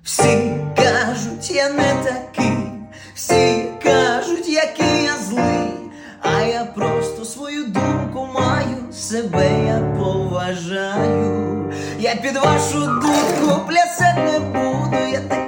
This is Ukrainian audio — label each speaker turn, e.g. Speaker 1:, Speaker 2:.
Speaker 1: Всі кажуть, я не такий, всі кажуть, який я злий, а я просто свою думку маю, себе я поважаю. Я під вашу дудку плясать не буду, я так